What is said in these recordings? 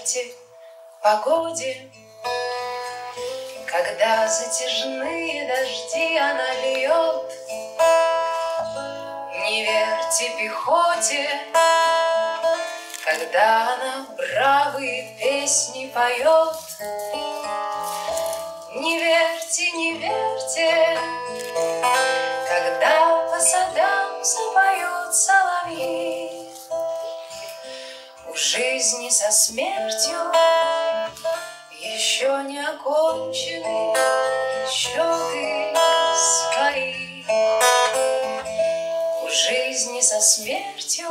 смерти, погоде, когда затяжные дожди она льет. Не верьте пехоте, когда она бравые песни поет. Не верьте, не верьте, когда по садам запоют соловьи. У жизни со смертью еще не окончены счеты свои. У жизни со смертью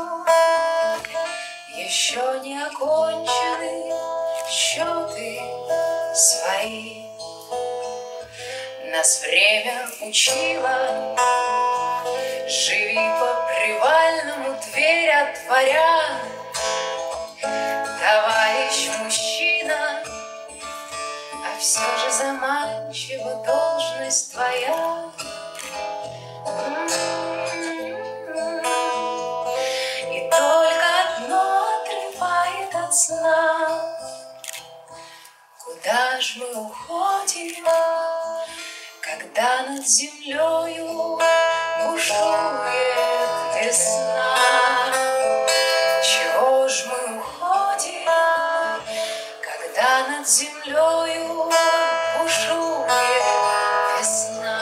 еще не окончены счеты свои. Нас время учило, живи по привальному, дверь отворя. Товарищ мужчина, а все же заманчива должность твоя. И только одно отрывает от сна: куда ж мы уходим, когда над землею бушует весна? Чего ж мы уходим, когда над землею бушует весна?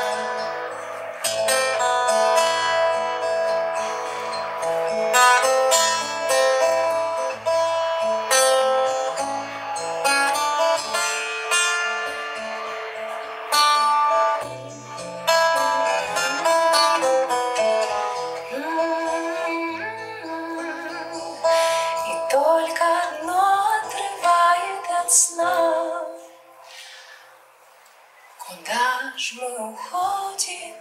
Только одно отрывает от сна: куда ж мы уходим,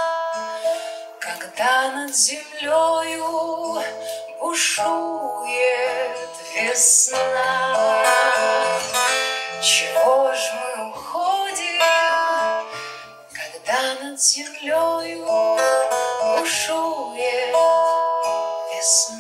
когда над землею бушует весна? Чего ж мы уходим, когда над землею бушует весна?